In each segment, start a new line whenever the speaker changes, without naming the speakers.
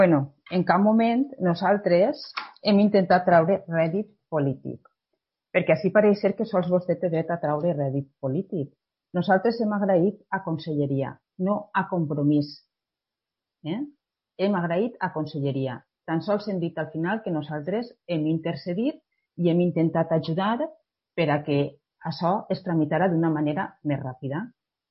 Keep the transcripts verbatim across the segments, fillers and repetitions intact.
Bueno, en cap moment nosaltres hem intentat treure rèdit polític, perquè així pareix ser que sols vostè té dret a treure rèdit polític. Nosaltres hem agraït a Conselleria, no a Compromís. Eh? Hem agraït a Conselleria. Tan sols hem dit al final que nosaltres hem intercedit i hem intentat ajudar per a que això es tramitara d'una manera més ràpida.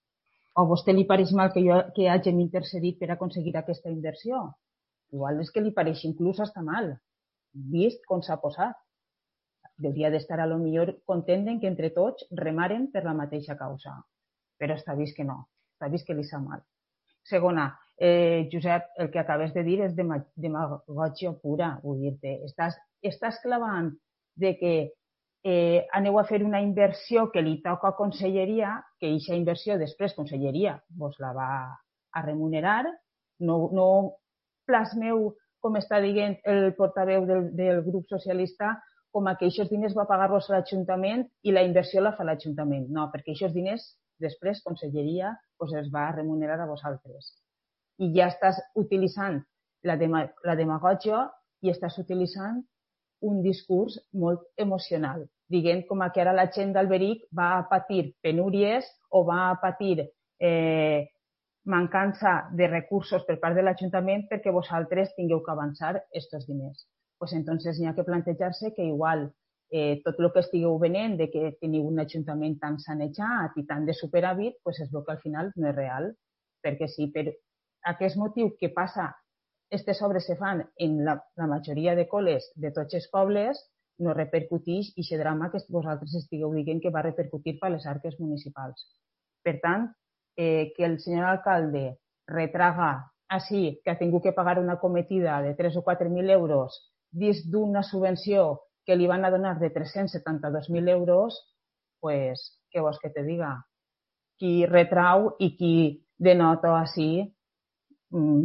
O a vostè li pareix mal que, jo, que hàgim intercedit per aconseguir aquesta inversió? Igual és que li pareix inclús està mal, vist com s'ha posat. Hauria d'estar a lo millor content que entre tots remaren per la mateixa causa, però està vist que no, està vist que li sap mal. Segona, eh, Josep, el que acabes de dir és demagògia pura, vull dir-te. Estàs, estàs clavant de que eh, aneu a fer una inversió que li toca a Conselleria, que aquesta inversió després Conselleria vos la va a remunerar, no, no plasmeu, com està dient el portaveu del, del grup socialista, com que aquests diners va pagar-los l'Ajuntament i la inversió la fa l'Ajuntament. No, perquè aquests diners després Conselleria pues, els va remunerar a vosaltres. I ja estàs utilitzant la, dema la demagògia i estàs utilitzant un discurs molt emocional, dient com que ara la gent d'Alberic va patir penúries o va patir eh, mancança de recursos per part de l'Ajuntament perquè vosaltres tingueu que avançar aquests diners. Pues entonces n'hi ha que plantejar-se que igual eh, tot el que estigueu venent de que teniu un Ajuntament tan sanejat i tan de superàvit, pues es veu que al final no és real. Perquè si per aquest motiu que passa, aquestes obres se fan en la, la majoria de col·les de tots els pobles, no repercuteix i aquest drama que vosaltres estigueu dient que va repercutir per les arques municipals. Per tant, eh, que el senyor alcalde retraga així que ha tingut que pagar una cometida de tres o quatre mil euros dins d'una subvenció que li van a donar de tres-cents setanta-dos mil euros, pues, què vols que te diga? Qui retrau i qui denota així, mm,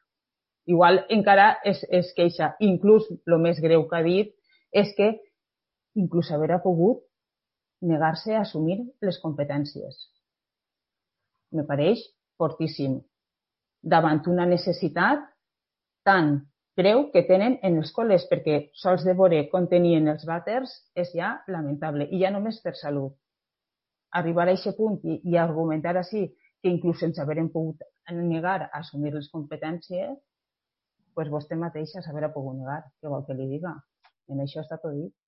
igual encara es, es queixa. Inclús el més greu que ha dit és que inclús haurà pogut negar-se a assumir les competències. Me pareix fortíssim. Davant una necessitat tan greu que tenen en els col·les, perquè sols de veure com tenien els vàters és ja lamentable, i ja només per salut. Arribar a aquest punt i, i argumentar així que inclús sense haver pogut negar a assumir les competències, pues vostè mateixa s'haurà pogut negar, què vol que li diga. En això està tot dit.